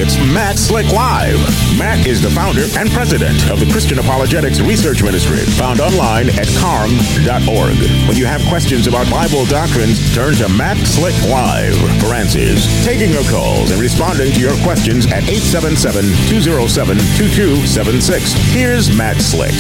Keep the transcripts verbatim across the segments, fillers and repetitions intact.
It's Matt Slick Live. Matt is the founder and president of the Christian Apologetics Research Ministry, found online at carm dot org. When you have questions about Bible doctrines, turn to Matt Slick Live for answers. Taking your calls and responding to your questions at eight seven seven, two oh seven, two two seven six. Here's Matt Slick.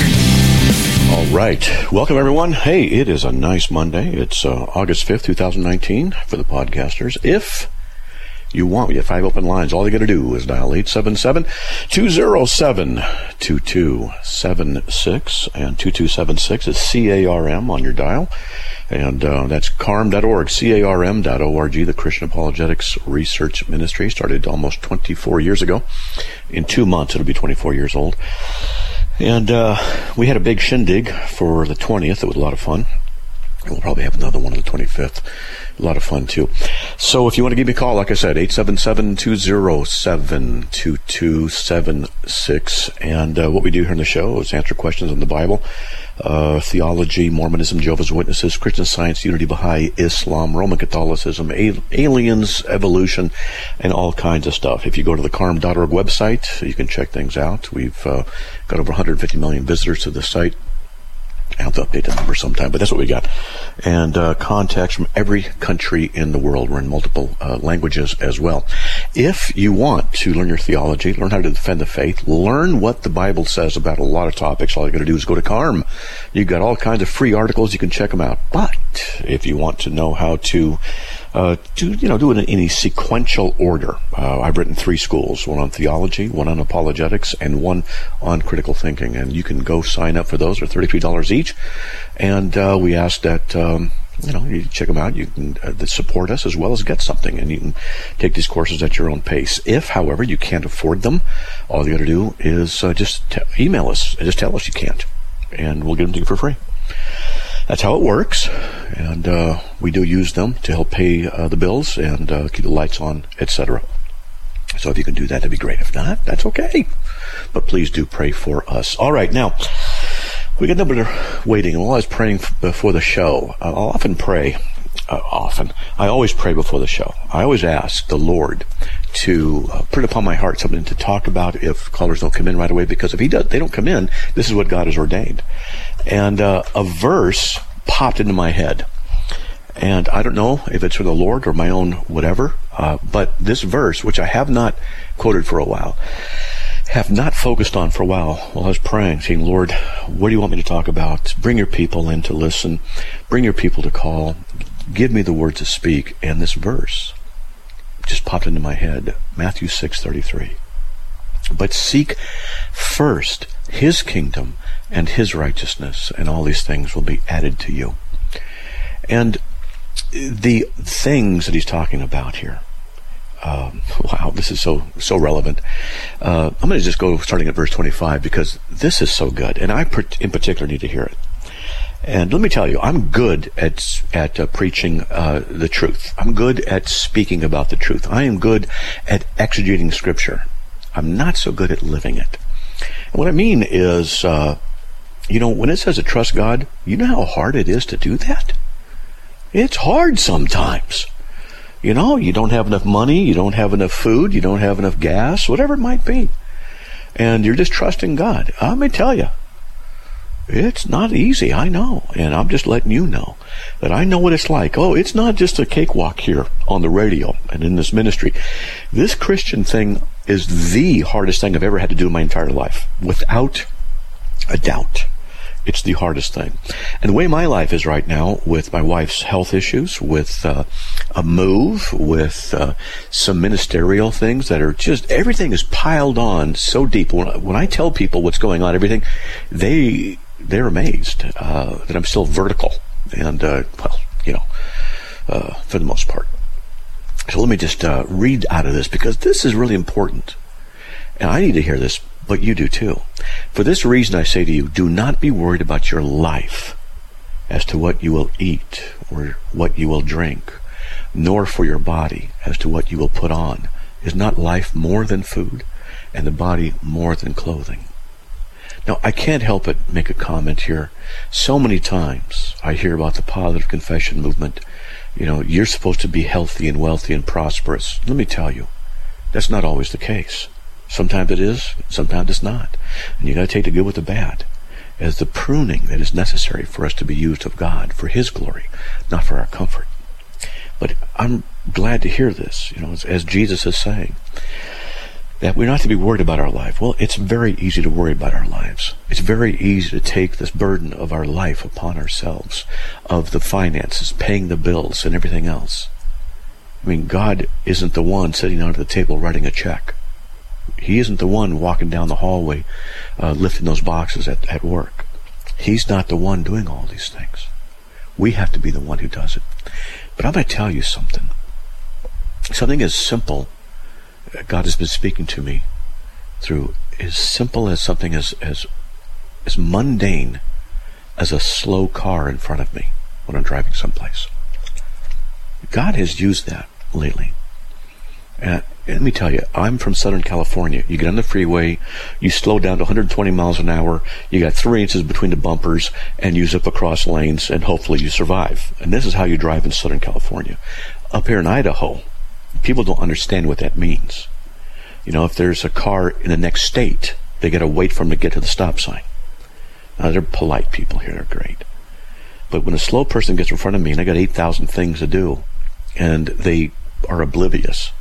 All right. Welcome, everyone. Hey, it is a nice Monday. It's uh, August fifth, twenty nineteen for the podcasters. If you want, we have five open lines. All you got to do is dial eight seven seven, two oh seven, two two seven six, and two two seven six is C A R M on your dial. And uh, that's carm dot org, C A R M dot org, the Christian Apologetics Research Ministry. Started almost twenty-four years ago. In two months, it'll be twenty-four years old. And uh, we had a big shindig for the twentieth. It was a lot of fun. We'll probably have another one on the twenty-fifth. A lot of fun, too. So if you want to give me a call, like I said, eight seven seven, two oh seven, two two seven six. And uh, what we do here in the show is answer questions on the Bible, uh, theology, Mormonism, Jehovah's Witnesses, Christian Science, Unity, Baha'i, Islam, Roman Catholicism, a- aliens, evolution, and all kinds of stuff. If you go to the carm dot org website, you can check things out. We've uh, got over one hundred fifty million visitors to the site. I have to update the number sometime, but that's what we got. And uh, contacts from every country in the world. We're in multiple uh, languages as well. If you want to learn your theology, learn how to defend the faith, learn what the Bible says about a lot of topics, all you got to do is go to Carm. You've got all kinds of free articles. You can check them out. But if you want to know how to uh, do, you know, do it in any sequential order, uh, I've written three schools, one on theology, one on apologetics, and one on critical thinking. And you can go sign up for those. They're thirty-three dollars each. And uh, we ask that, um, you know, you check them out. You can uh, support us as well as get something. And you can take these courses at your own pace. If, however, you can't afford them, all you got to do is uh, just t- email us and just tell us you can't. And we'll give them to you for free. That's how it works. And uh, we do use them to help pay uh, the bills and uh, keep the lights on, et cetera. So if you can do that, that'd be great. If not, that's okay. But please do pray for us. All right, now, we got nobody waiting. And while I was praying before the show, uh, I'll often pray, uh, often, I always pray before the show. I always ask the Lord to uh, put upon my heart something to talk about if callers don't come in right away, because if he does, they don't come in, this is what God has ordained. And uh, a verse popped into my head. And I don't know if it's from the Lord or my own whatever, uh, but this verse, which I have not quoted for a while, have not focused on for a while while I was praying, saying, Lord, what do you want me to talk about? Bring your people in to listen. Bring your people to call. Give me the word to speak. And this verse just popped into my head, Matthew six thirty-three. But seek first his kingdom and his righteousness, and all these things will be added to you. And the things that he's talking about here, Um, wow, this is so so relevant. Uh, I'm going to just go starting at verse twenty-five, because this is so good, and I in particular need to hear it. And let me tell you, I'm good at at uh, preaching uh, the truth. I'm good at speaking about the truth. I am good at exegeting Scripture. I'm not so good at living it. And what I mean is, uh, you know, when it says to trust God, you know how hard it is to do that? It's hard sometimes. You know, you don't have enough money, you don't have enough food, you don't have enough gas, whatever it might be. And you're just trusting God. Let me tell you, it's not easy, I know. And I'm just letting you know that I know what it's like. Oh, it's not just a cakewalk here on the radio and in this ministry. This Christian thing is the hardest thing I've ever had to do in my entire life, without a doubt. It's the hardest thing. And the way my life is right now, with my wife's health issues, with uh, a move, with uh, some ministerial things that are just, everything is piled on so deep. When, when I tell people what's going on, everything, they, they're amazed uh, that I'm still vertical. And, uh, well, you know, uh, for the most part. So let me just uh, read out of this, because this is really important. And I need to hear this, but you do too. For this reason I say to you, do not be worried about your life as to what you will eat or what you will drink, nor for your body as to what you will put on. Is not life more than food, and the body more than clothing? Now, I can't help but make a comment here. So many times I hear about the positive confession movement. You know, you're supposed to be healthy and wealthy and prosperous. Let me tell you, That's not always the case. Sometimes it is, sometimes it's not. And you got to take the good with the bad as the pruning that is necessary for us to be used of God for His glory, not for our comfort. But I'm glad to hear this, you know, as, as Jesus is saying, that we're not to be worried about our life. Well, it's very easy to worry about our lives. It's very easy to take this burden of our life upon ourselves, of the finances, paying the bills, and everything else. I mean, God isn't the one sitting down at the table writing a check. He isn't the one walking down the hallway uh, lifting those boxes at, at work. He's not the one doing all these things. We have to be the one who does it. But I'm going to tell you something. Something as simple, God has been speaking to me through, as simple as something as, as, as mundane as a slow car in front of me when I'm driving someplace. God has used that lately. Uh, let me tell you, I'm from Southern California. You get on the freeway, you slow down to one hundred twenty miles an hour, you got three inches between the bumpers, and you zip across lanes, and hopefully you survive. And this is how you drive in Southern California. Up here in Idaho, people don't understand what that means. You know, if there's a car in the next state, they got to wait for them to get to the stop sign. Now, they're polite people here. They're great. But when a slow person gets in front of me, and I got eight thousand things to do, and they are oblivious,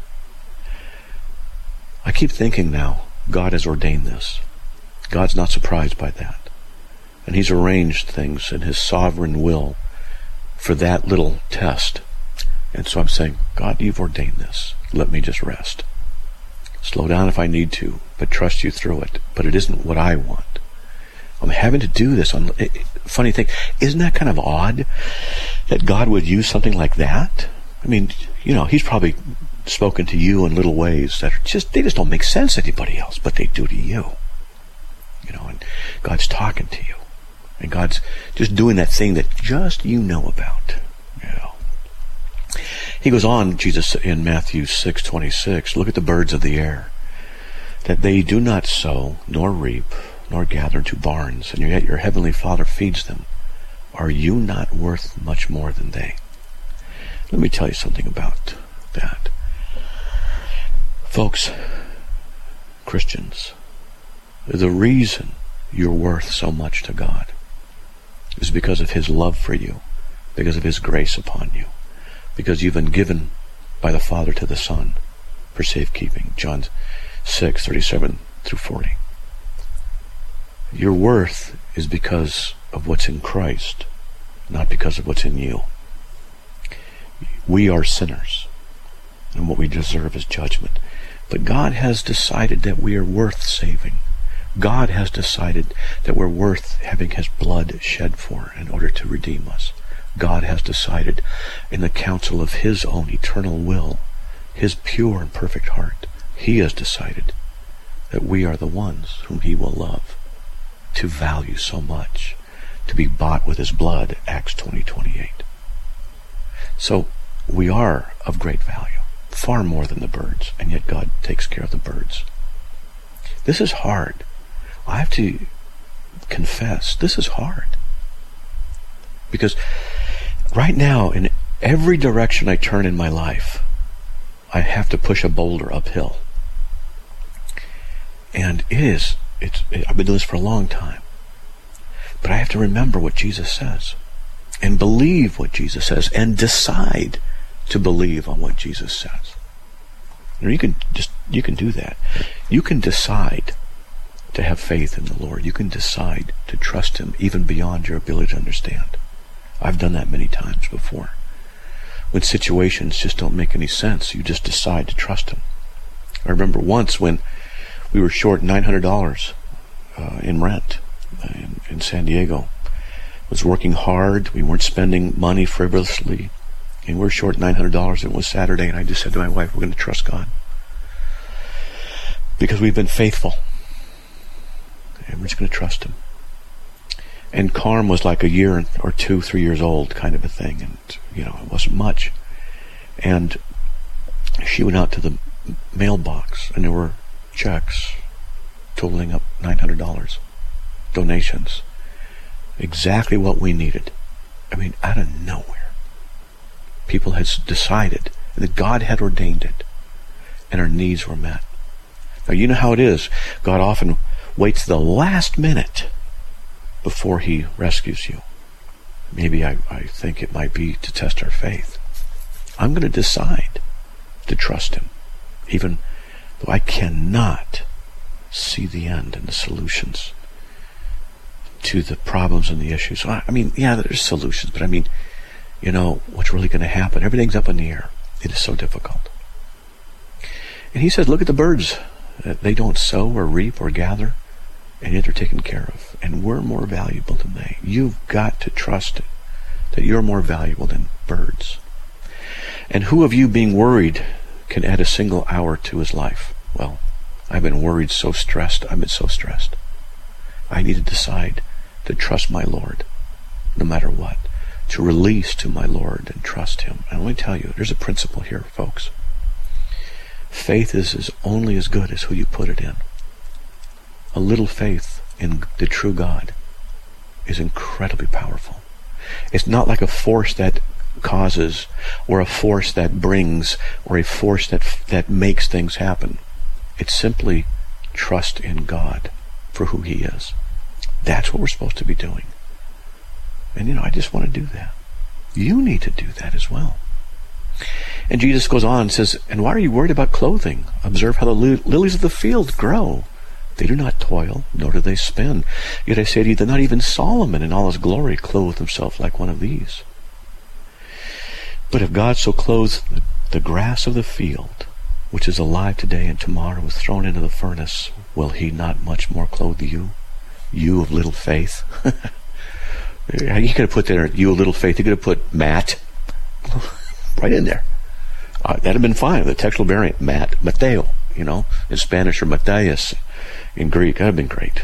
I keep thinking now, God has ordained this. God's not surprised by that. And He's arranged things in His sovereign will for that little test. And so I'm saying, God, you've ordained this. Let me just rest. Slow down if I need to, but trust you through it. But it isn't what I want. I'm having to do this. On, it, funny thing, isn't that kind of odd that God would use something like that? I mean, you know, He's probably spoken to you in little ways that are just, they just don't make sense to anybody else, but they do to you. You know, and God's talking to you. And God's just doing that thing that just you know about. You know. He goes on, Jesus, in Matthew six twenty-six, look at the birds of the air, that they do not sow, nor reap, nor gather into barns, and yet your heavenly Father feeds them. Are you not worth much more than they? Let me tell you something about that. Folks, Christians, the reason you're worth so much to God is because of His love for you, because of His grace upon you, because you've been given by the Father to the Son for safekeeping. John six thirty-seven through forty. Your worth is because of what's in Christ, not because of what's in you. We are sinners, and what we deserve is judgment. But God has decided that we are worth saving. God has decided that we're worth having His blood shed for in order to redeem us. God has decided in the counsel of His own eternal will, His pure and perfect heart, He has decided that we are the ones whom He will love, to value so much, to be bought with His blood, Acts twenty twenty-eight. So we are of great value, far more than the birds, and yet God takes care of the birds. This is hard. I have to confess, this is hard. Because right now, in every direction I turn in my life, I have to push a boulder uphill. And it is, it's, it, I've been doing this for a long time. But I have to remember what Jesus says, and believe what Jesus says, and decide to believe on what Jesus says. You know, you can just, you can do that. You can decide to have faith in the Lord. You can decide to trust Him even beyond your ability to understand. I've done that many times before. When situations just don't make any sense, you just decide to trust Him. I remember once when we were short nine hundred dollars uh, in rent uh, in, in San Diego. I was working hard. We weren't spending money frivolously. And we were short nine hundred dollars. It was Saturday, and I just said to my wife, we're going to trust God. Because we've been faithful. And we're just going to trust Him. And Carm was like a year or two, three years old kind of a thing. And, you know, it wasn't much. And she went out to the mailbox, and there were checks totaling up nine hundred dollars. Donations. Exactly what we needed. I mean, out of nowhere. People had decided that God had ordained it. and our needs were met. Now, you know how it is. God often waits the last minute before he rescues you. Maybe I, I think it might be to test our faith. I'm going to decide to trust him, even though I cannot see the end and the solutions to the problems and the issues. I mean, yeah, there's solutions, but I mean, you know, what's really going to happen? Everything's up in the air. It is so difficult. And he says, look at the birds. They don't sow or reap or gather, and yet they're taken care of. And we're more valuable than they. You've got to trust it, that you're more valuable than birds. And who of you being worried can add a single hour to his life? Well, I've been worried, so stressed. I've been so stressed. I need to decide to trust my Lord, no matter what. To release to my Lord and trust him. And let me tell you, there's a principle here, folks. Faith is, is only as good as who you put it in. A little faith in the true God is incredibly powerful. It's not like a force that causes, or a force that brings, or a force that that makes things happen. It's simply trust in God for who he is. That's what we're supposed to be doing. And you know, I just want to do that. You need to do that as well. And Jesus goes on and says, and why are you worried about clothing? Observe how the li- lilies of the field grow. They do not toil, nor do they spin. Yet I say to you that not even Solomon in all his glory clothed himself like one of these. But if God so clothes the, the grass of the field, which is alive today and tomorrow is thrown into the furnace, will he not much more clothe you, you of little faith? You could have put there, you of little faith. You could have put Matt right in there. Uh, that'd have been fine. The textual variant, Matt, Mateo, you know, in Spanish, or Matthias in Greek. That'd have been great.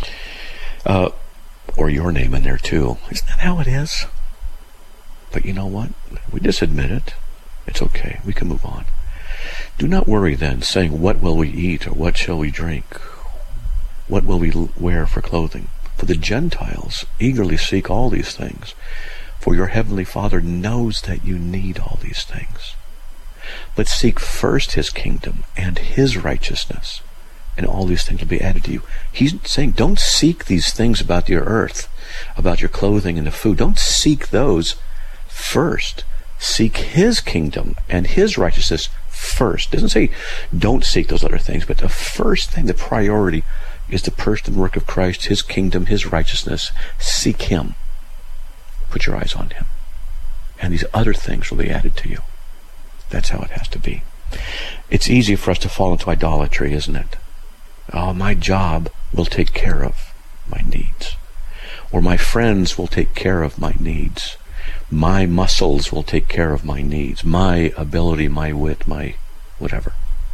Uh, or your name in there too. Isn't that how it is? But you know what? We just admit it. It's okay. We can move on. Do not worry then, saying, what will we eat, or what shall we drink? What will we wear for clothing? For the Gentiles eagerly seek all these things, for your heavenly Father knows that you need all these things. But seek first his kingdom and his righteousness, and all these things will be added to you. He's saying, don't seek these things about your earth, about your clothing and the food. Don't seek those first. Seek his kingdom and his righteousness first. It doesn't say don't seek those other things, but the first thing, the priority, is the person and work of Christ, his kingdom, his righteousness. Seek him. Put your eyes on him. And these other things will be added to you. That's how it has to be. It's easy for us to fall into idolatry, isn't it? Oh, my job will take care of my needs. Or my friends will take care of my needs. My muscles will take care of my needs. My ability, my wit, my whatever.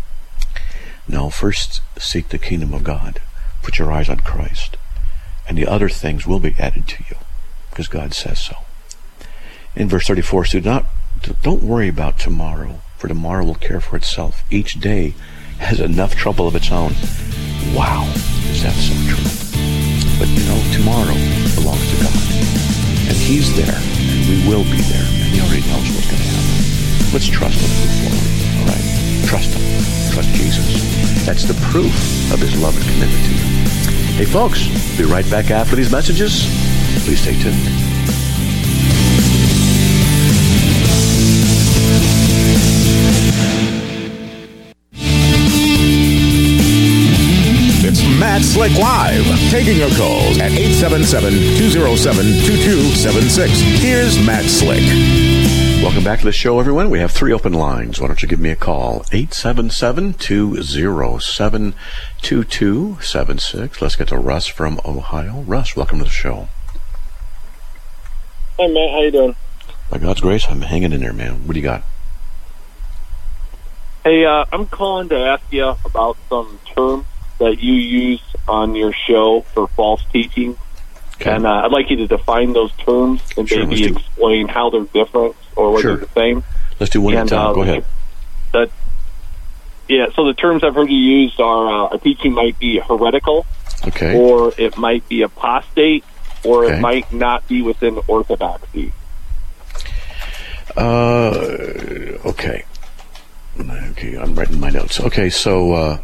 No, first seek the kingdom of God. Put your eyes on Christ. And the other things will be added to you, because God says so. In verse thirty-four, so do not, don't worry about tomorrow, for tomorrow will care for itself. Each day has enough trouble of its own. Wow, is that so true? But you know, tomorrow belongs to God. And he's there, and we will be there, and he already knows what's going to happen. Let's trust him and move forward, all right? Trust him. Trust Jesus. That's the proof of his love and commitment to you. Hey, folks, be right back after these messages. Please stay tuned. It's Matt Slick Live, taking your calls at eight seven seven, two oh seven, two two seven six. Here's Matt Slick. Welcome back to the show, everyone. We have three open lines. Why don't you give me a call? eight seven seven, two oh seven, two two seven six. Let's get to Russ from Ohio. Russ, welcome to the show. Hi, Matt. How you doing? By God's grace, I'm hanging in there, man. What do you got? Hey, uh, I'm calling to ask you about some terms that you use on your show for false teaching. Okay. And uh, I'd like you to define those terms and sure, maybe explain how they're different or whether sure. they're the same. Let's do one at a time. Uh, Go ahead. That, yeah, so the terms I've heard you use are uh, a teaching might be heretical, okay, or it might be apostate, or okay. it might not be within orthodoxy. Uh, okay. Okay, I'm writing my notes. Okay, so uh,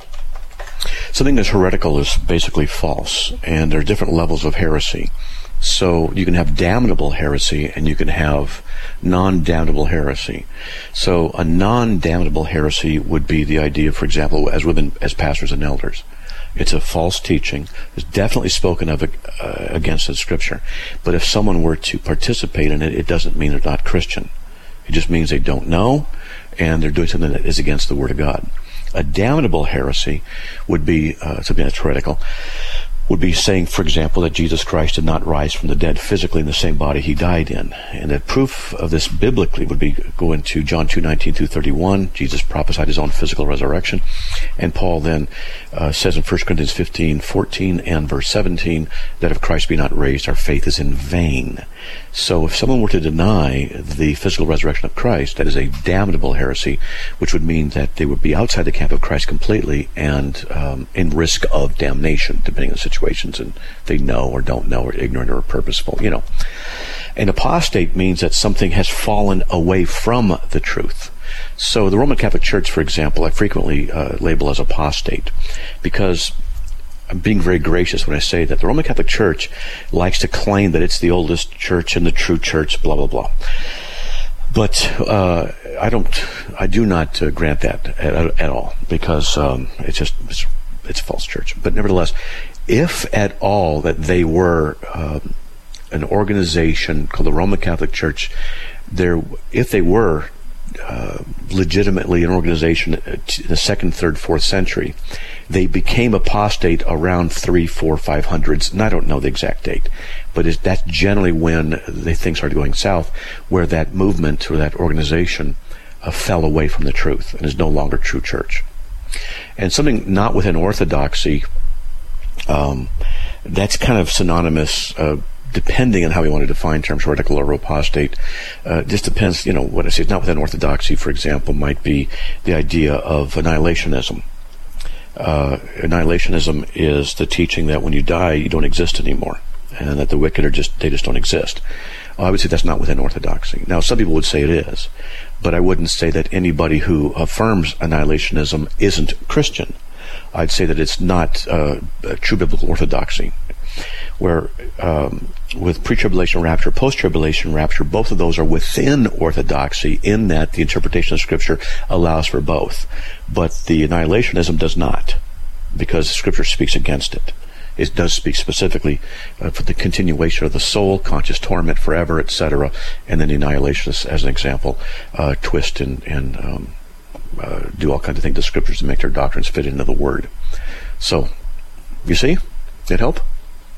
something that's heretical is basically false, and there are different levels of heresy. So you can have damnable heresy, and you can have non-damnable heresy. So a non-damnable heresy would be the idea, for example, as women, as pastors and elders. It's a false teaching. It's definitely spoken of uh, against in Scripture. But if someone were to participate in it, it doesn't mean they're not Christian. It just means they don't know, and they're doing something that is against the Word of God. A damnable heresy would be uh, something that's heretical, would be saying, for example, that Jesus Christ did not rise from the dead physically in the same body he died in. And the proof of this biblically would be go into John two nineteen through thirty-one. Jesus prophesied his own physical resurrection. And Paul then uh, says in First Corinthians fifteen fourteen and verse seventeen that if Christ be not raised, our faith is in vain. So if someone were to deny the physical resurrection of Christ, that is a damnable heresy, which would mean that they would be outside the camp of Christ completely and um, in risk of damnation, depending on the situations, and they know or don't know, or ignorant or purposeful, you know. An apostate means that something has fallen away from the truth. So the Roman Catholic Church, for example, I frequently uh, label as apostate, because I'm being very gracious when I say that the Roman Catholic Church likes to claim that it's the oldest church and the true church, blah, blah, blah. But uh, I don't, I do not uh, grant that at, at all, because um, it's just, it's, it's a false church. But nevertheless, if at all that they were um, an organization called the Roman Catholic Church, there, if they were uh, legitimately an organization in the second, third, fourth century, they became apostate around three, four, five hundreds, and I don't know the exact date, but it's, that's generally when they things started going south, where that movement or that organization uh, fell away from the truth and is no longer true church. And something not within orthodoxy, um, that's kind of synonymous, uh, depending on how we want to define terms, heretical or apostate. Uh, just depends, you know, what I say. It's not within orthodoxy, for example, might be the idea of annihilationism. Uh, annihilationism is the teaching that when you die, you don't exist anymore, and that the wicked are just, they just don't exist. I would say that's not within orthodoxy. Now, some people would say it is, but I wouldn't say that anybody who affirms annihilationism isn't Christian. I'd say that it's not uh, true biblical orthodoxy, where um, with pre-tribulation rapture, post-tribulation rapture, both of those are within orthodoxy in that the interpretation of Scripture allows for both. But the annihilationism does not, because Scripture speaks against it. It does speak specifically uh, for the continuation of the soul, conscious torment forever, et cetera. And then the annihilationists, as an example, uh, twist and, and um, uh, do all kinds of things to Scriptures to make their doctrines fit into the Word. So, you see? Did it help?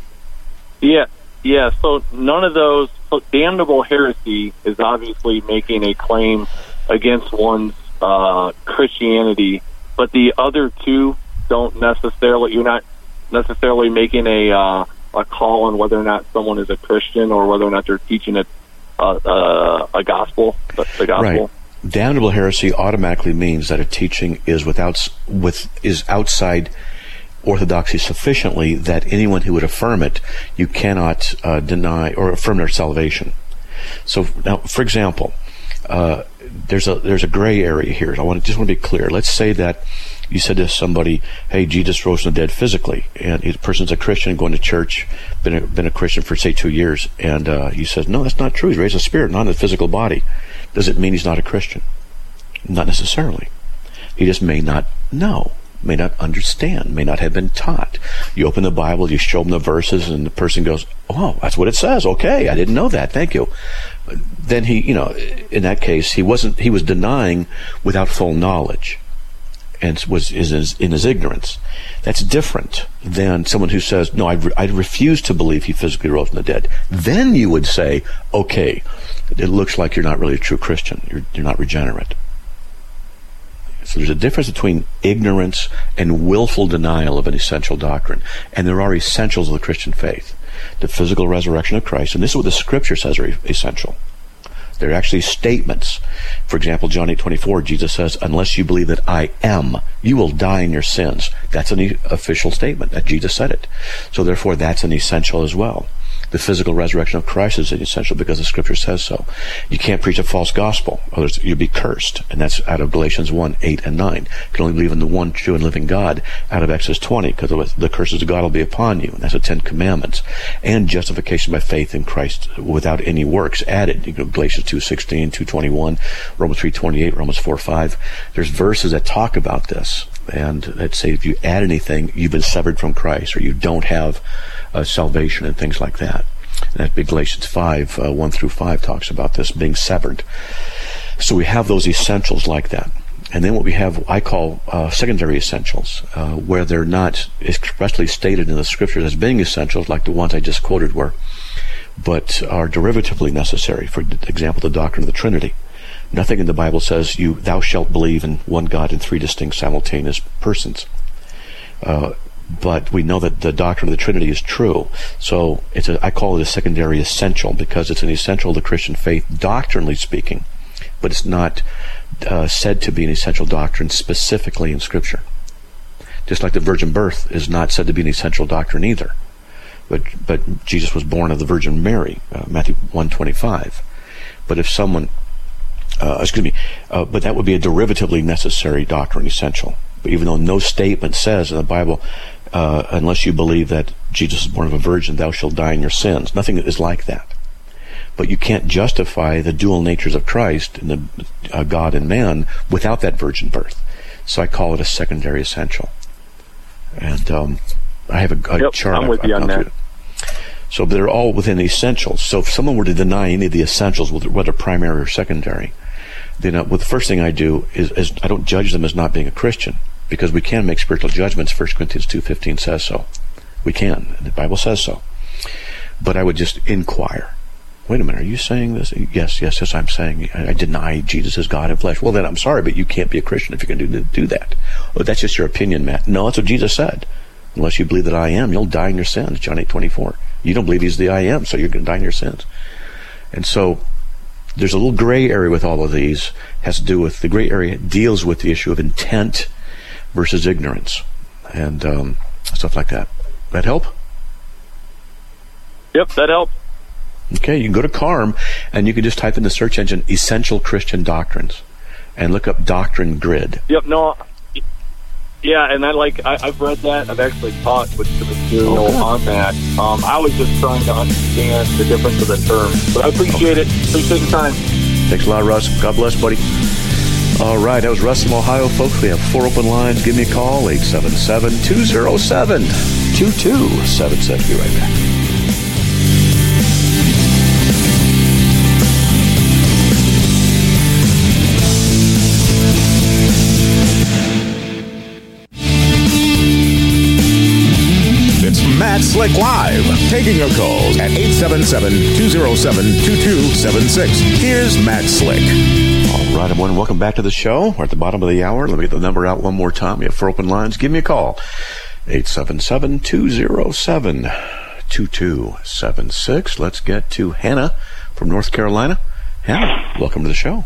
Yeah, yeah. So none of those. So damnable heresy is obviously making a claim against one's uh, Christianity, but the other two don't necessarily. You're not necessarily making a uh, a call on whether or not someone is a Christian or whether or not they're teaching a uh, uh, a gospel. The gospel. Right. Damnable heresy automatically means that a teaching is without with is outside orthodoxy sufficiently that anyone who would affirm it, you cannot uh, deny or affirm their salvation. So now, for example, uh, there's a there's a gray area here. I want to just want to be clear. Let's say that you said to somebody, "Hey, Jesus rose from the dead physically," and the person's a Christian, going to church, been a, been a Christian for say two years, and uh, he says, "No, that's not true. He's raised a spirit, not in a physical body." Does it mean he's not a Christian? Not necessarily. He just may not know, may not understand, may not have been taught. You open the Bible, you show them the verses, and the person goes, "Oh, that's what it says. Okay, I didn't know that. Thank you." Then he, you know, in that case, he wasn't. He was denying without full knowledge, and was is in his ignorance. That's different than someone who says, "No, I, re- I refuse to believe he physically rose from the dead." Then you would say, "Okay, it looks like you're not really a true Christian. You're you're not regenerate." So there's a difference between ignorance and willful denial of an essential doctrine. And there are essentials of the Christian faith. The physical resurrection of Christ, and this is what the Scripture says are essential. They're actually statements. For example, John eight twenty-four, Jesus says, "Unless you believe that I am, you will die in your sins." That's an official statement that Jesus said it. So therefore, that's an essential as well. The physical resurrection of Christ is essential because the Scripture says so. You can't preach a false gospel, others you'll be cursed, and that's out of Galatians one, eight, and nine. You can only believe in the one true and living God out of Exodus twenty, because the curses of God will be upon you, and that's the Ten Commandments. And justification by faith in Christ without any works added. You know, Galatians two sixteen, two twenty-one, Romans three twenty-eight, Romans four five. There's verses that talk about this, and that say if you add anything, you've been severed from Christ, or you don't have uh, salvation and things like that. And that'd be Galatians five, uh, one through five talks about this being severed. So we have those essentials like that. And then what we have, I call uh, secondary essentials, uh, where they're not expressly stated in the Scriptures as being essentials, like the ones I just quoted were, but are derivatively necessary. For example, the doctrine of the Trinity. Nothing in the Bible says you thou shalt believe in one God in three distinct simultaneous persons. Uh, but we know that the doctrine of the Trinity is true. So it's a, I call it a secondary essential, because it's an essential of the Christian faith, doctrinally speaking, but it's not uh, said to be an essential doctrine specifically in Scripture. Just like the virgin birth is not said to be an essential doctrine either. But but Jesus was born of the Virgin Mary, uh, Matthew one twenty-five. But if someone, uh, excuse me, uh, but that would be a derivatively necessary doctrine, essential. But even though no statement says in the Bible, uh, unless you believe that Jesus is born of a virgin, thou shalt die in your sins. Nothing is like that. But you can't justify the dual natures of Christ, and the uh, God and man, without that virgin birth. So I call it a secondary essential. And um, I have a, a yep, chart. I'm with I've, you I've on that. So they're all within the essentials. So if someone were to deny any of the essentials, whether primary or secondary, then uh, well, the first thing I do is, is I don't judge them as not being a Christian, because we can make spiritual judgments. First Corinthians two fifteen says so. We can. The Bible says so. But I would just inquire. Wait a minute, are you saying this? Yes, yes, yes, I'm saying I, I deny Jesus as God in flesh. Well, then I'm sorry, but you can't be a Christian if you can do, do that. Oh, that's just your opinion, Matt. No, that's what Jesus said. Unless you believe that I am, you'll die in your sins, John eight twenty-four. You don't believe he's the I am, so you're going to die in your sins. And so there's a little gray area with all of these. Has to do with, the gray area deals with the issue of intent versus ignorance and um, stuff like that. That help? Yep, that helps. Okay, you can go to CARM and you can just type in the search engine Essential Christian Doctrines and look up Doctrine Grid. Yep, no, yeah, and I like, I, I've read that. I've actually taught with the material oh, on that. Um, I was just trying to understand the difference of the terms. But I appreciate okay. it. Appreciate the time. Thanks a lot, Russ. God bless, buddy. All right, that was Russ from Ohio, folks. We have four open lines. Give me a call, eight seven seven, two oh seven, two two seven six. Be right back. Matt Slick Live, taking your calls at eight seven seven, two oh seven, two two seven six. Here's Matt Slick. All right, everyone, welcome back to the show. We're at the bottom of the hour. Let me get the number out one more time. We have four open lines. Give me a call, eight seven seven, two oh seven, two two seven six. Let's get to Hannah from North Carolina. Hannah, welcome to the show.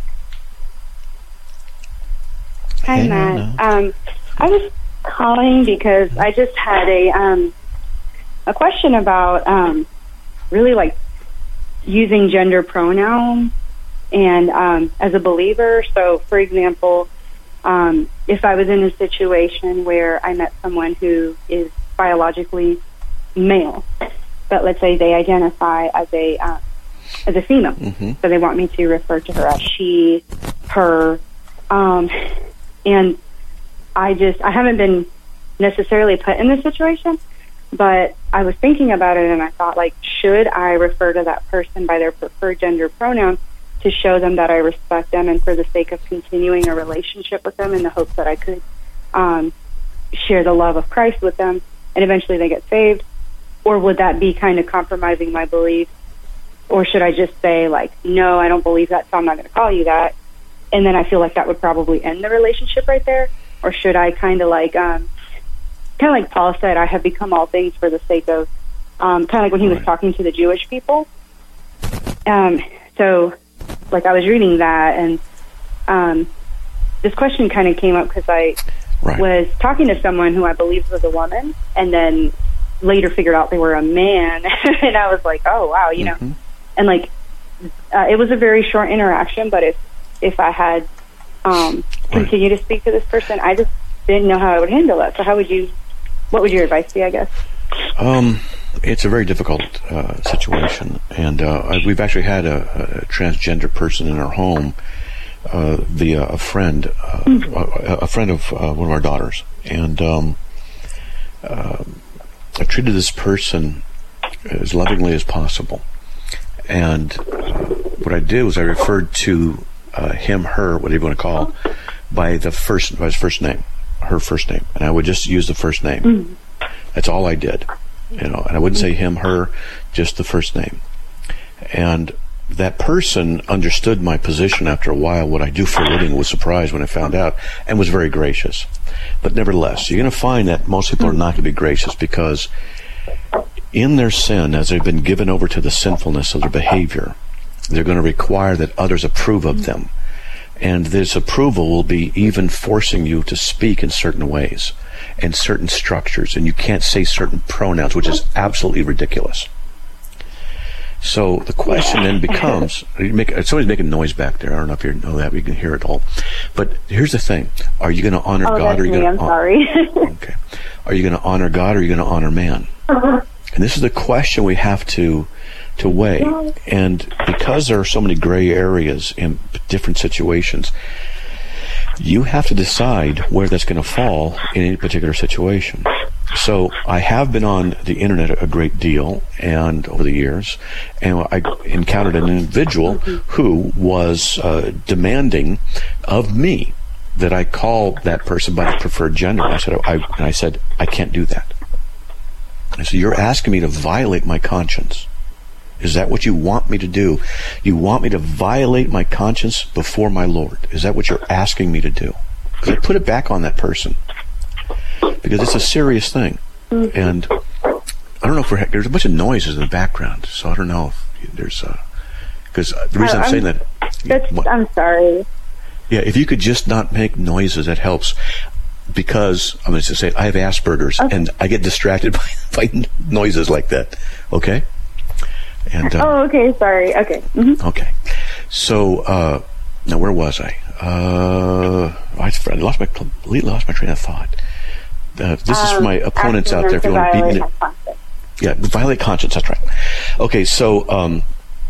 Hi, Hannah. Matt. Um, I was calling because I just had a... Um, a question about um, really like using gender pronouns and um, as a believer. So, for example, um, if I was in a situation where I met someone who is biologically male, but let's say they identify as a uh, as a female, mm-hmm. so they want me to refer to her as she, her, um, and I just I haven't been necessarily put in this situation. But I was thinking about it, and I thought, like, should I refer to that person by their preferred gender pronoun to show them that I respect them and for the sake of continuing a relationship with them in the hopes that I could um, share the love of Christ with them and eventually they get saved? Or would that be kind of compromising my beliefs? Or should I just say, like, no, I don't believe that, so I'm not going to call you that? And then I feel like that would probably end the relationship right there. Or should I kind of like... Um, kind of like Paul said, I have become all things for the sake of, um, kind of like when he was talking to the Jewish people. Um, so, like, I was reading that, and um, this question kind of came up because I right. was talking to someone who I believed was a woman, and then later figured out they were a man. And I was like, oh, wow, you mm-hmm. know. And, like, uh, it was a very short interaction, but if, if I had um, continued right. to speak to this person, I just didn't know how I would handle that. So how would you, what would your advice be, I guess? Um, it's a very difficult uh, situation. And uh, we've actually had a, a transgender person in our home uh, via a friend, uh, mm-hmm. a, a friend of uh, one of our daughters. And um, uh, I treated this person as lovingly as possible. And uh, what I did was I referred to uh, him, her, whatever you want to call, by the first, by his first name, her first name, and I would just use the first name. Mm-hmm. That's all I did, you know. And I wouldn't say him, her, just the first name. And that person understood my position after a while. What I do for a living, was surprised when I found out, and was very gracious. But nevertheless, you're going to find that most people are not going to be gracious, because in their sin, as they've been given over to the sinfulness of their behavior, they're going to require that others approve of them. And this approval will be even forcing you to speak in certain ways and certain structures, and you can't say certain pronouns, which is absolutely ridiculous. So the question then becomes, you make, somebody's making noise back there. I don't know if you know that. We can hear it all. But here's the thing. Are you going to honor oh, God? Or are you me. going to I'm sorry. Okay. Are you going to honor God, or are you going to honor man? Uh-huh. And this is the question we have to to weigh. And because there are so many gray areas in different situations, you have to decide where that's going to fall in any particular situation. So I have been on the internet a great deal, and over the years, and I encountered an individual who was uh, demanding of me that I call that person by the preferred gender. And I said, I, and I said, I can't do that. I said, you're asking me to violate my conscience. Is that what you want me to do? You want me to violate my conscience before my Lord? Is that what you're asking me to do? Because I put it back on that person. Because it's a serious thing. Mm-hmm. And I don't know if we're, there's a bunch of noises in the background, so I don't know if there's a, because the reason oh, I'm, I'm saying that. That's, what, I'm sorry. Yeah, if you could just not make noises, that helps. Because, I'm going to say, I have Asperger's, okay. and I get distracted by, by noises like that. Okay? And, uh, oh, okay, sorry. Okay. Mm-hmm. Okay. So, uh, now where was I? Uh, I lost my, completely lost my train of thought. Uh, this um, is for my opponents out there. If you want to beat me, yeah, violate conscience. That's right. Okay, so, um,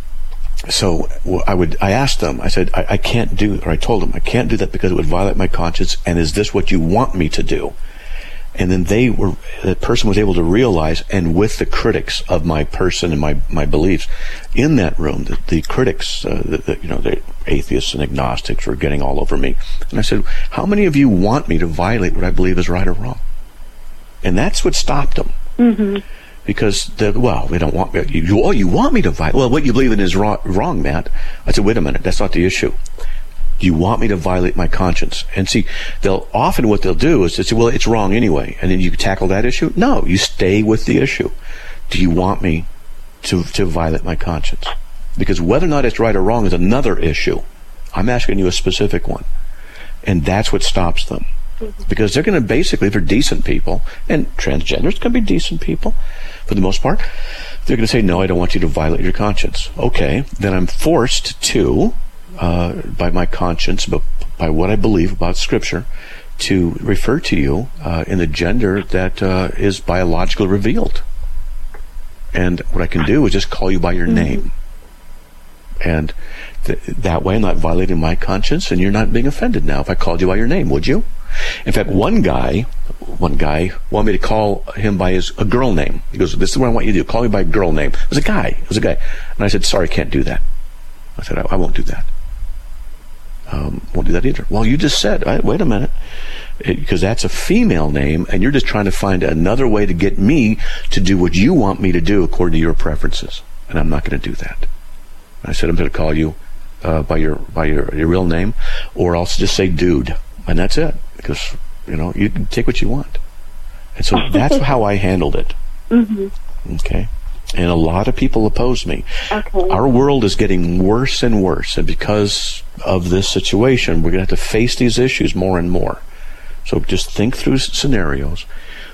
so I would, I asked them. I said, I, I can't do, or I told them, I can't do that because it would violate my conscience. And is this what you want me to do? And then they were, the person was able to realize, and with the critics of my person and my, my beliefs in that room, the, the critics, uh, the, the, you know, the atheists and agnostics were getting all over me. And I said, how many of you want me to violate what I believe is right or wrong? And that's what stopped them. Mm-hmm. Because, the, well, they don't want me, you, oh, you want me to violate, well, what you believe in is wrong, wrong, Matt. I said, wait a minute, that's not the issue. You want me to violate my conscience? And see, they'll often what they'll do is they say, well, it's wrong anyway. And then you tackle that issue? No, you stay with the issue. Do you want me to, to violate my conscience? Because whether or not it's right or wrong is another issue. I'm asking you a specific one. And that's what stops them. Because they're going to basically, if they're decent people, and transgenders can be decent people for the most part, they're going to say, no, I don't want you to violate your conscience. Okay, then I'm forced to, uh, by my conscience, but by what I believe about Scripture, to refer to you uh, in the gender that uh, is biologically revealed. And what I can do is just call you by your mm-hmm. name. And th- that way I'm not violating my conscience, and you're not being offended now if I called you by your name, would you? In fact, one guy, one guy wanted me to call him by his a girl name. He goes, "This is what I want you to do. Call me by a girl name." It was a guy. It was a guy. And I said, "Sorry, I can't do that." I said, "I, I won't do that. Um, won't do that either." Well, you just said, wait a minute, because that's a female name, and you're just trying to find another way to get me to do what you want me to do according to your preferences, and I'm not going to do that. I said, I'm going to call you uh, by your by your, your real name, or I'll just say dude, and that's it. Because, you know, you can take what you want. And so that's how I handled it. Mm-hmm. Okay? And a lot of people oppose me. Okay. Our world is getting worse and worse. And because of this situation, we're going to have to face these issues more and more. So just think through scenarios.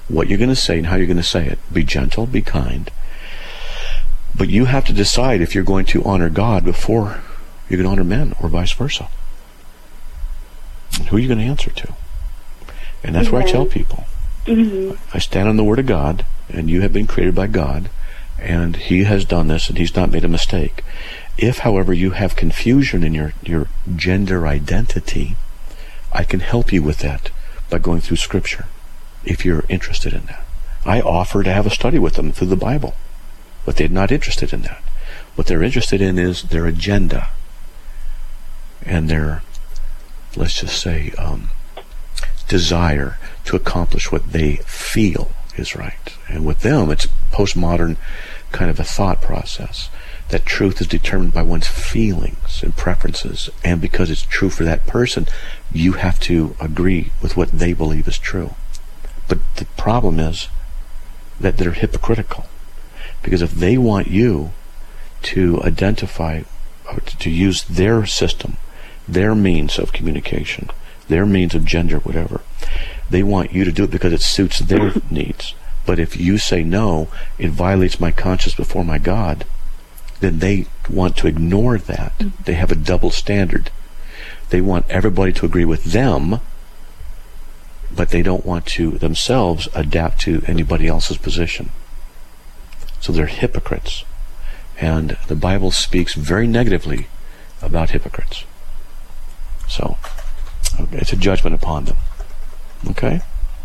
what you're going to say and how you're going to say it. Be gentle, be kind. But you have to decide if you're going to honor God before you're going to honor men, or vice versa. And who are you going to answer to? And that's mm-hmm. where I tell people. Mm-hmm. I stand on the Word of God, and you have been created by God, and He has done this, and He's not made a mistake. If, however, you have confusion in your, your gender identity, I can help you with that by going through Scripture, if you're interested in that. I offer to have a study with them through the Bible, but they're not interested in that. What they're interested in is their agenda and their, let's just say, um, desire to accomplish what they feel is right. And with them, it's postmodern kind of a thought process. That truth is determined by one's feelings and preferences, and because it's true for that person, you have to agree with what they believe is true. But the problem is that they're hypocritical, because if they want you to identify, or to use their system, their means of communication, their means of gender, whatever, they want you to do it because it suits their needs. But if you say no, it violates my conscience before my God, then they want to ignore that. They have a double standard. They want everybody to agree with them, but they don't want to themselves adapt to anybody else's position. So they're hypocrites. And the Bible speaks very negatively about hypocrites. So it's a judgment upon them. Okay?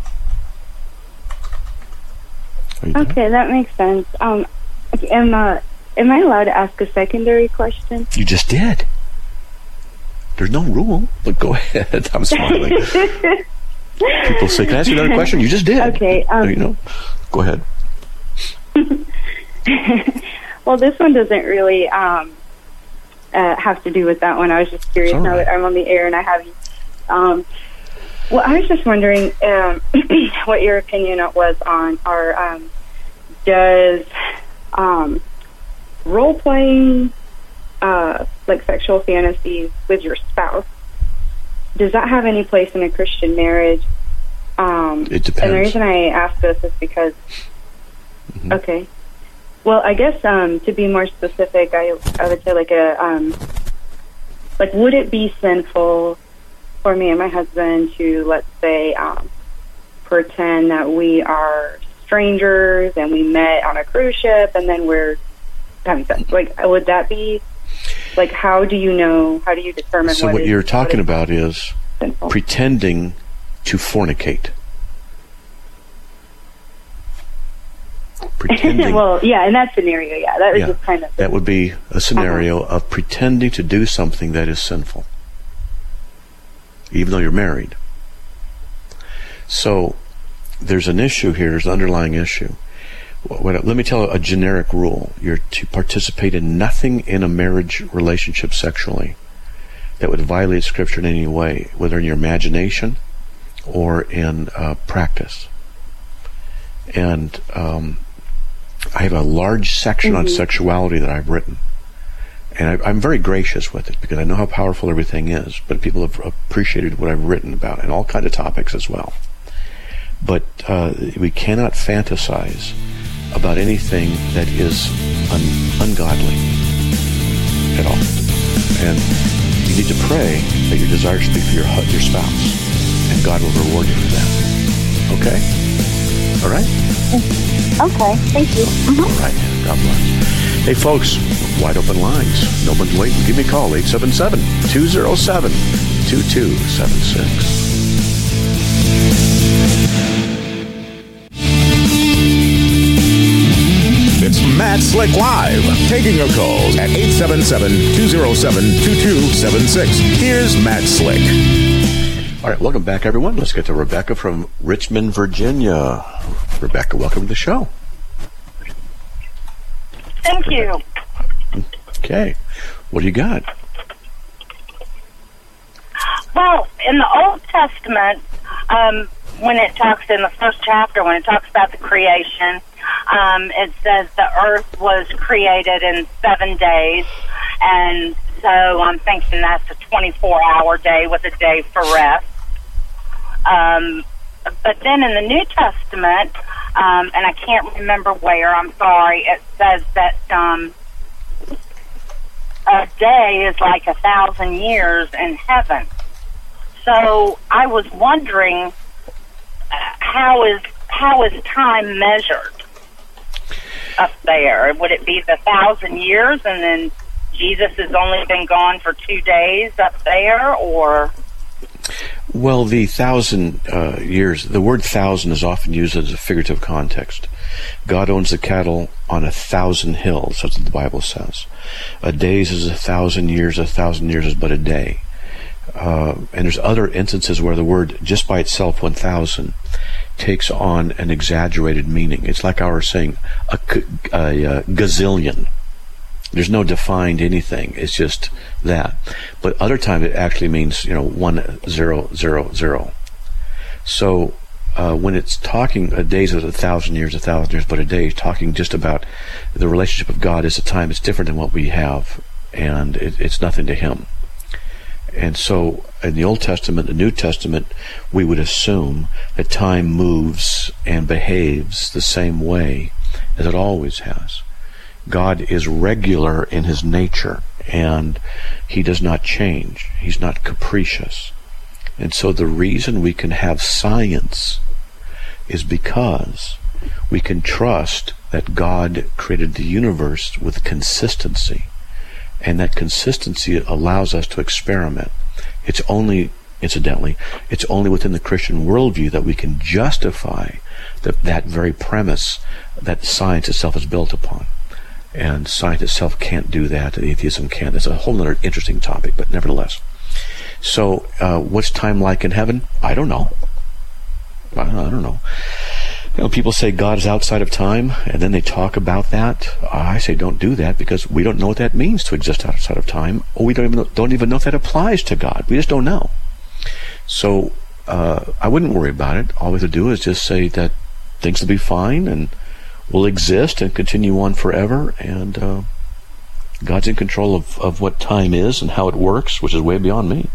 Okay, that makes sense. Um, am, uh, am I allowed to ask a secondary question? You just did. There's no rule, but go ahead. I'm smiling. People say, can I ask you another question? You just did. Okay. Um, you know, go ahead. Well, this one doesn't really um, uh, have to do with that one. I was just curious now that I'm on the air and I have you. Um, well, I was just wondering um, what your opinion was on our, um, does um, role-playing, uh, like sexual fantasies with your spouse, does that have any place in a Christian marriage? Um, it depends. And the reason I ask this is because, mm-hmm. okay, well, I guess um, to be more specific, I I would say like a um, like would it be sinful for me and my husband to, let's say, um, pretend that we are strangers and we met on a cruise ship and then we're having sex? Like, would that be, like, how do you know, how do you determine so what what is, you're talking what is about is sinful? Pretending to fornicate. Pretending. Well, yeah, in that scenario, yeah, that was yeah, just kind of... That would be a scenario uh-huh. of pretending to do something that is sinful, even though you're married. So there's an issue here, there's an underlying issue. Let me tell a generic rule. You're to participate in nothing in a marriage relationship sexually that would violate Scripture in any way, whether in your imagination or in uh, practice. And um, I have a large section mm-hmm. on sexuality that I've written. And I, I'm very gracious with it because I know how powerful everything is, but people have appreciated what I've written about and all kinds of topics as well. But uh, we cannot fantasize about anything that is un- ungodly at all. And you need to pray that your desires be for your, your spouse, and God will reward you for that. Okay? All right? Okay, thank you. Mm-hmm. All right, God bless. Hey, folks, wide open lines. No one's waiting. Give me a call, eight seven seven, two oh seven, two two seven six. It's Matt Slick Live, taking your calls at eight seven seven, two oh seven, two two seven six. Here's Matt Slick. All right, welcome back, everyone. Let's get to Rebecca from Richmond, Virginia. Rebecca, welcome to the show. Thank you. Okay. What do you got? Well, in the Old Testament, um, when it talks in the first chapter, when it talks about the creation, um, it says the earth was created in seven days. And so I'm thinking that's a twenty-four hour day with a day for rest. Um, but then in the New Testament, um, and I can't remember where, I'm sorry, it says that um, a day is like a thousand years in heaven. So I was wondering, uh, how is how is time measured up there? Would it be the thousand years, and then Jesus has only been gone for two days up there, or? Well, the thousand uh, years, the word thousand is often used as a figurative context. God owns the cattle on a thousand hills, that's what the Bible says. A days is a thousand years, a thousand years is but a day. Uh, and there's other instances where the word, just by itself, one thousand, takes on an exaggerated meaning. It's like our saying a, a, a gazillion. There's no defined anything. It's just that. But other times it actually means, you know, one zero zero zero. So uh, when it's talking a days is a thousand years, a thousand years, but a day, talking just about the relationship of God is a time. It's different than what we have, and it, it's nothing to Him. And so in the Old Testament, the New Testament, we would assume that time moves and behaves the same way as it always has. God is regular in His nature, and He does not change. He's not capricious. And so the reason we can have science is because we can trust that God created the universe with consistency. And that consistency allows us to experiment. It's only, incidentally, it's only within the Christian worldview that we can justify the, that very premise that science itself is built upon. And science itself can't do that. Atheism can't. It's a whole other interesting topic, but nevertheless. So, uh, what's time like in heaven? I don't know. I don't, I don't know. You know, people say God is outside of time, and then they talk about that. I say don't do that, because we don't know what that means to exist outside of time, or we don't even know, don't even know if that applies to God. We just don't know. So uh, I wouldn't worry about it. All we have to do is just say that things will be fine and will exist and continue on forever, and uh, God's in control of, of what time is and how it works, which is way beyond me.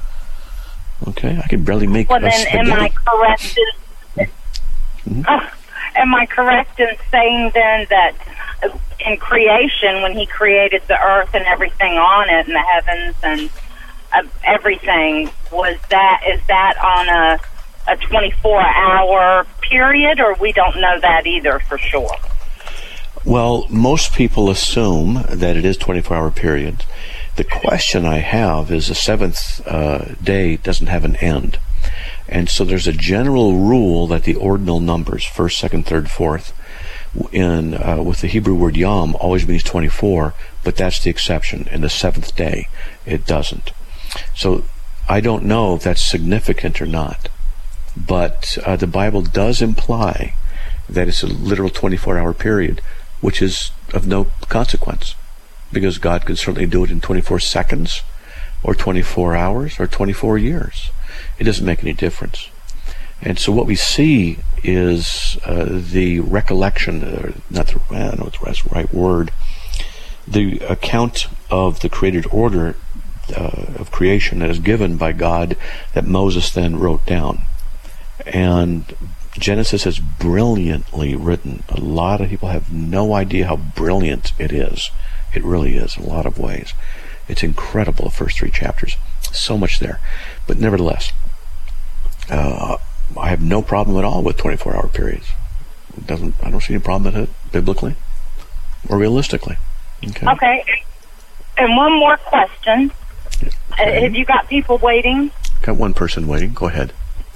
Okay, I can barely make. Well, then, am I correct? Mm-hmm. Uh, am I correct in saying then that in creation, when He created the earth and everything on it, and the heavens and uh, everything, was that is that on a a twenty-four hour period, or we don't know that either for sure? Well, most people assume that it is twenty-four hour period. The question I have is the seventh uh, day doesn't have an end. And so there's a general rule that the ordinal numbers, first, second, third, fourth, in uh, with the Hebrew word yom always means twenty-four, but that's the exception. In the seventh day, it doesn't. So I don't know if that's significant or not. But uh, the Bible does imply that it's a literal twenty-four hour period, which is of no consequence, because God can certainly do it in twenty-four seconds, or twenty-four hours, or twenty-four years. It doesn't make any difference. And so what we see is uh, the recollection, or not the, I don't know what the right word, the account of the created order uh, of creation that is given by God that Moses then wrote down. And Genesis is brilliantly written. A lot of people have no idea how brilliant it is. It really is in a lot of ways. It's incredible, the first three chapters. So much there. But nevertheless, uh, I have no problem at all with twenty-four hour periods. It doesn't, I don't see any problem with it biblically or realistically. Okay. Okay. And one more question. Okay. Uh, have you got people waiting? Got one person waiting. Go ahead.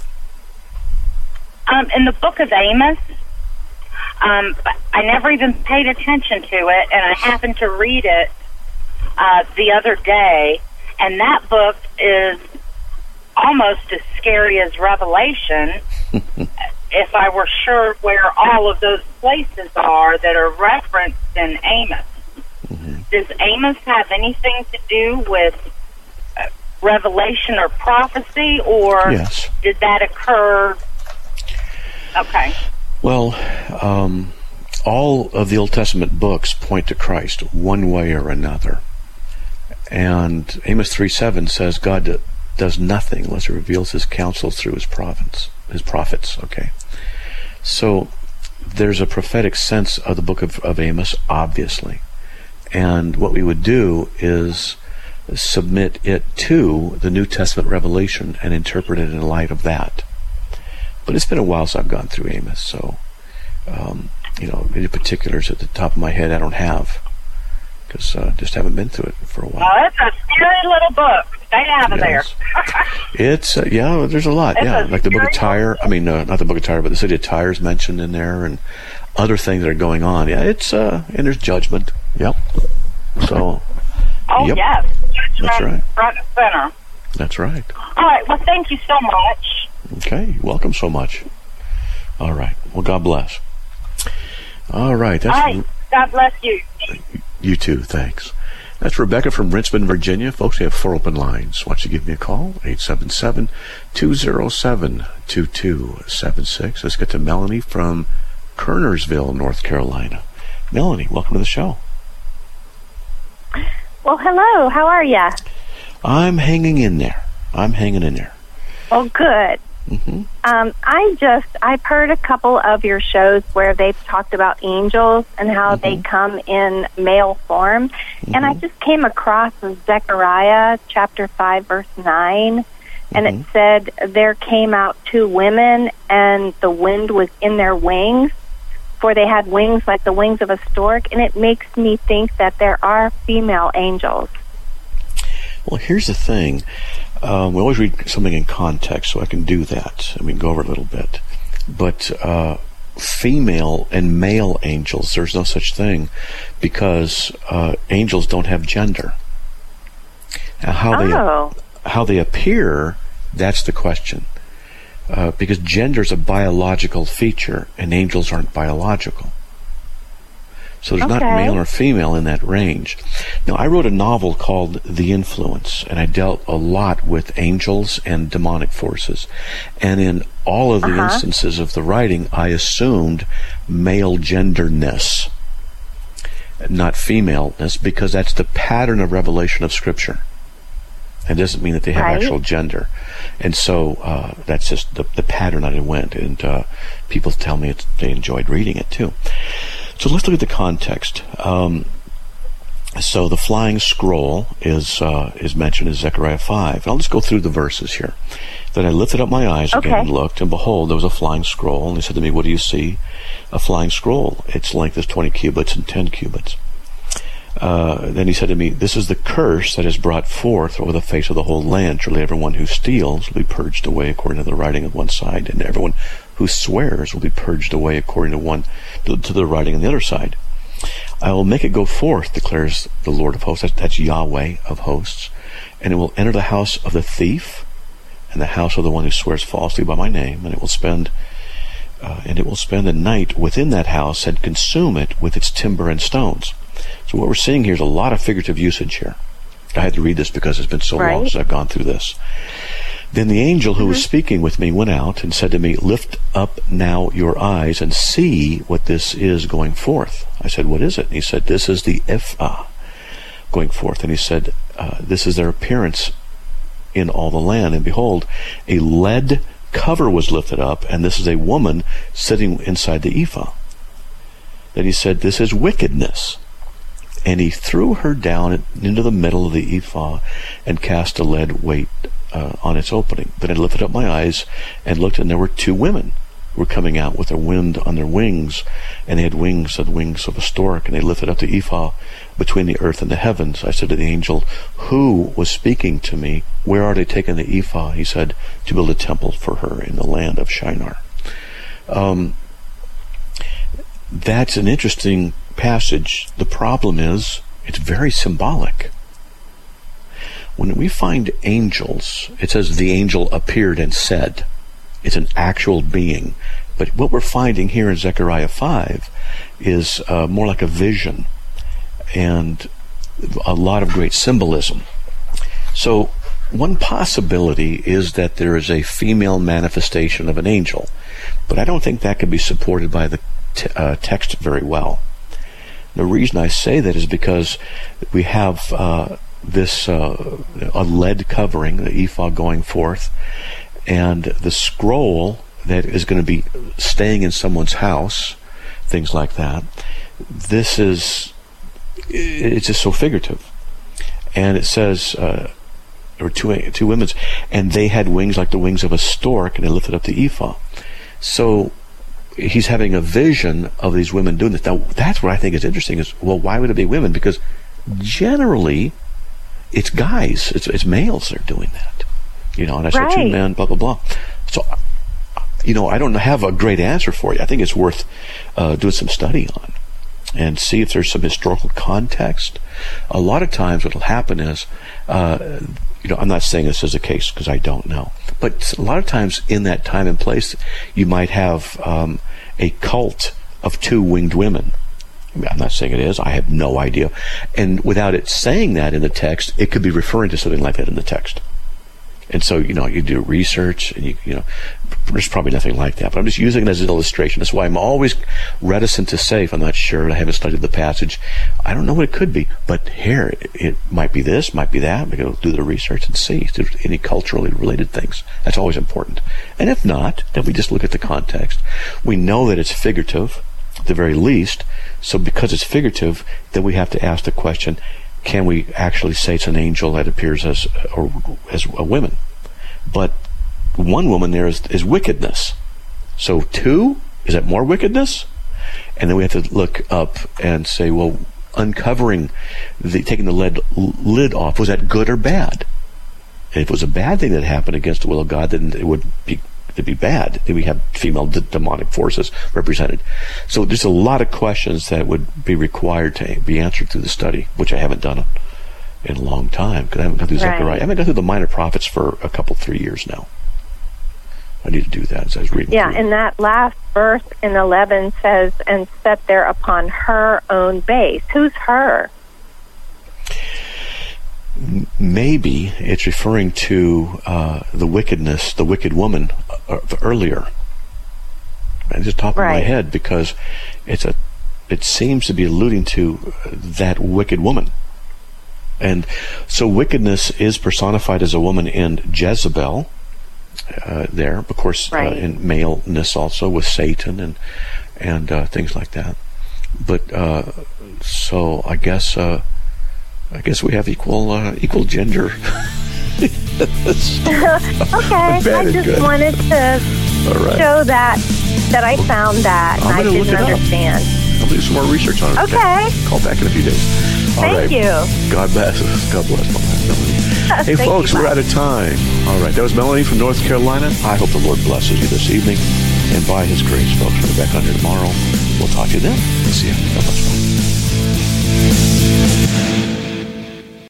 Um, in the book of Amos, um, I never even paid attention to it, and I happened to read it uh, the other day, and that book is almost as scary as Revelation. If I were sure where all of those places are that are referenced in Amos. Mm-hmm. Does Amos have anything to do with uh, revelation or prophecy, or yes. did that occur? Okay. Well, um, all of the Old Testament books point to Christ one way or another. And Amos three seven says God does nothing unless He reveals His counsel through His prophets. his prophets. Okay, so there's a prophetic sense of the book of, of Amos, obviously, and what we would do is submit it to the New Testament revelation and interpret it in light of that. But it's been a while since I've gone through Amos, so um, you know, any particulars at the top of my head I don't have, because I uh, just haven't been through it for a while. Oh, it's a scary little book. Stay out of yes. there. It's uh, yeah, there's a lot. It's yeah, a like the book of Tyre. book. I mean, uh, not the book of Tyre, but the city of Tyre is mentioned in there, and other things that are going on. Yeah, it's uh, and there's judgment. Yep. So. Oh yep. yes, that's right. Front and center. That's right. All right. Well, thank you so much. Okay, you're welcome so much. All right. Well, God bless. All right. That's All right. God bless you. You too. Thanks. That's Rebecca from Richmond, Virginia. Folks, we have four open lines. Why don't you give me a call? eight seven seven, two zero seven, two two seven six. Let's get to Melanie from Kernersville, North Carolina. Melanie, welcome to the show. Well, hello. How are you? I'm hanging in there. I'm hanging in there. Oh, good. Mm-hmm. Um, I just, I've heard a couple of your shows where they've talked about angels and how mm-hmm. they come in male form. Mm-hmm. And I just came across Zechariah chapter five, verse nine. And mm-hmm. it said, there came out two women and the wind was in their wings, for they had wings like the wings of a stork. And it makes me think that there are female angels. Well, here's the thing. Um, we always read something in context, so I can do that. I mean, go over it a little bit. But uh, female and male angels, there's no such thing, because uh, angels don't have gender. Now, how oh. they how they appear, that's the question. Uh, because gender is a biological feature, and angels aren't biological. So there's okay. not male or female in that range. Now, I wrote a novel called The Influence, and I dealt a lot with angels and demonic forces. And in all of the uh-huh. instances of the writing, I assumed male genderness, not femaleness, because that's the pattern of revelation of Scripture. It doesn't mean that they have right. actual gender. And so uh, that's just the, the pattern that it went. And uh, people tell me it's, they enjoyed reading it, too. So let's look at the context. Um, so the flying scroll is uh, is mentioned in Zechariah five. I'll just go through the verses here. Then I lifted up my eyes again okay. and looked, and behold, there was a flying scroll. And he said to me, what do you see? A flying scroll. Its length is twenty cubits and ten cubits. Uh, then he said to me, this is the curse that is brought forth over the face of the whole land. Surely everyone who steals will be purged away according to the writing of one side, and everyone who swears will be purged away according to one to, to the writing on the other side. I will make it go forth, declares the Lord of hosts. That's, that's Yahweh of hosts. And it will enter the house of the thief and the house of the one who swears falsely by my name, and it will spend uh, and it will spend the night within that house and consume it with its timber and stones. So what we're seeing here is a lot of figurative usage here. I had to read this because it's been so right. long since I've gone through this. Then the angel who mm-hmm. was speaking with me went out and said to me, lift up now your eyes and see what this is going forth. I said, what is it? And he said, this is the Ephah going forth. And he said, uh, this is their appearance in all the land. And behold, a lead cover was lifted up, and this is a woman sitting inside the Ephah. Then he said, this is wickedness. And he threw her down into the middle of the ephah and cast a lead weight uh, on its opening. Then I lifted up my eyes and looked, and there were two women who were coming out with a wind on their wings, and they had wings of the wings of a stork, and they lifted up the ephah between the earth and the heavens. I said to the angel who was speaking to me, where are they taking the ephah? He said, to build a temple for her in the land of Shinar. Um, that's an interesting passage. The problem is it's very symbolic. When we find angels, it says the angel appeared and said. It's an actual being. But what we're finding here in Zechariah five is uh, more like a vision and a lot of great symbolism. So one possibility is that there is a female manifestation of an angel, but I don't think that can be supported by the t- uh, text very well. The reason I say that is because we have uh, this uh, a lead covering, the ephah going forth, and the scroll that is going to be staying in someone's house, things like that. This is, it's just so figurative. And it says, uh, or two, two women's, and they had wings like the wings of a stork, and they lifted up the ephah. So he's having a vision of these women doing this. Now, that's what I think is interesting is, well, why would it be women? Because generally, it's guys, it's, it's males that are doing that. You know, and I saw right. two men, blah, blah, blah. So, you know, I don't have a great answer for you. I think it's worth uh, doing some study on and see if there's some historical context. A lot of times what will happen is, uh, you know, I'm not saying this is the case because I don't know, but a lot of times in that time and place, you might have um, a cult of two winged women. I mean, I'm not saying it is. I have no idea. And without it saying that in the text, it could be referring to something like that in the text. And so, you know, you do research, and you, you know, there's probably nothing like that. But I'm just using it as an illustration. That's why I'm always reticent to say if I'm not sure, I haven't studied the passage. I don't know what it could be. But here, it, it might be this, might be that. We're going to do the research and see if there's any culturally related things. That's always important. And if not, then we just look at the context. We know that it's figurative, at the very least. So because it's figurative, then we have to ask the question, can we actually say it's an angel that appears as or as a woman? But one woman there is, is wickedness. So two, is that more wickedness? And then we have to look up and say, well, uncovering, the, taking the lid, lid off, was that good or bad? And if it was a bad thing that happened against the will of God, then it would be it'd be bad. Then we have female d- demonic forces represented. So there's a lot of questions that would be required to be answered through the study, which I haven't done in a long time because I haven't gone through Zechariah. Right. I haven't gone through the minor prophets for a couple, three years now. I need to do that as I was reading. Yeah, through. and that last verse in eleven says, and set there upon her own base. Who's her? Maybe it's referring to uh, the wickedness, the wicked woman uh, earlier. And just top of right. my head, because it's a, it seems to be alluding to that wicked woman. And so wickedness is personified as a woman in Jezebel. Uh, there, of course, right. uh, in maleness also with Satan and and uh, things like that. But uh, so I guess. Uh, I guess we have equal uh, equal gender. Okay, I just good. wanted to right. show that that I found that and I didn't understand. I'll do some more research on it. Okay. Call back in a few days. All Thank right. you. God bless. God bless. Hey, Thank folks, you, we're out of time. All right. That was Melanie from North Carolina. I hope the Lord blesses you this evening. And by His grace, folks, we're back on here tomorrow. We'll talk to you then. See you. God bless.